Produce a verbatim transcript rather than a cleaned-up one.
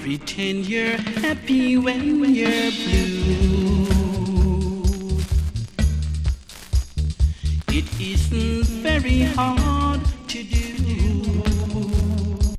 Pretend you're happy when you're blue. It isn't very hard